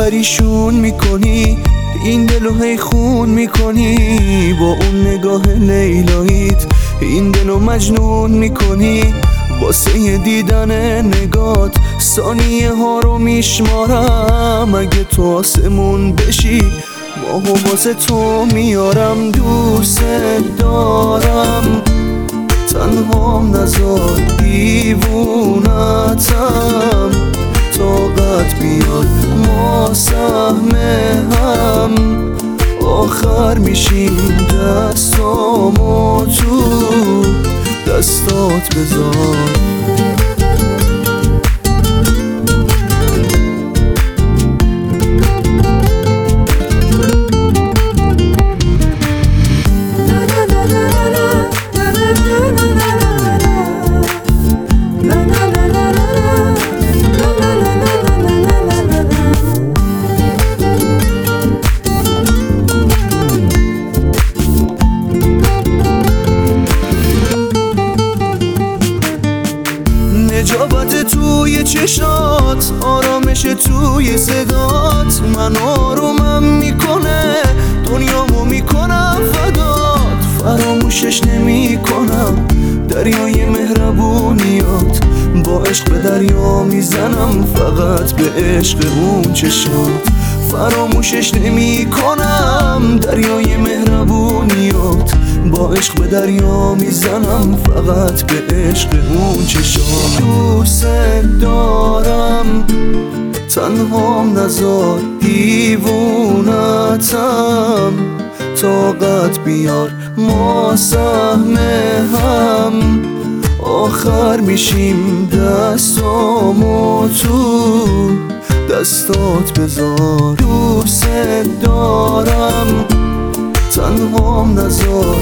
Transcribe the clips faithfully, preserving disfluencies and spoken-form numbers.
پریشون میکنی، این دلو هی خون میکنی، با اون نگاه لیلاییت این دلو مجنون میکنی. واسه دیدن نگات ثانیه ها رو میشمارم، اگه تو آسمون بشی ماهو واسه تو میارم. دوست دارم تنهام نذار دیوونتم، طاقت بیاد ما سهم هم، آخر میشیم دستامو تو دستات بذار. نجابت توی چشات، آرامش توی صدات، من آرومم میکنه، دنیامو میکنم فدات. فراموشش نمی کنم دریای مهربونیات، با عشق به دریا میزنم فقط به عشق اون چشات. فراموشش نمی کنم دریای مهربونیات، با عشق به دریا میزنم فقط به عشق اون چشات. دوست دارم تنهام نذار دیوونتم، طاقت بیار ما سهم هم، آخر میشیم دستامو تو دستات بذار. دوست دارم تنهام نذار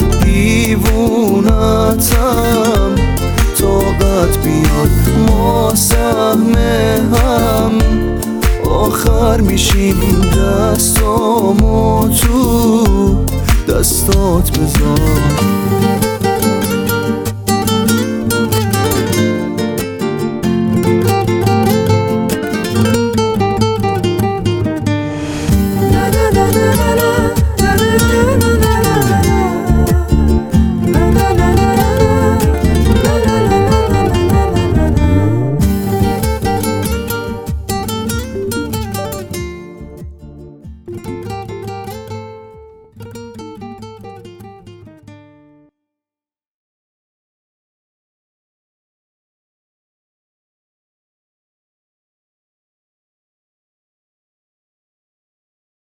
دیوونتم، طاقت بیاد ما سهم هم، آخر میشیم دستامو تو دستات بذار.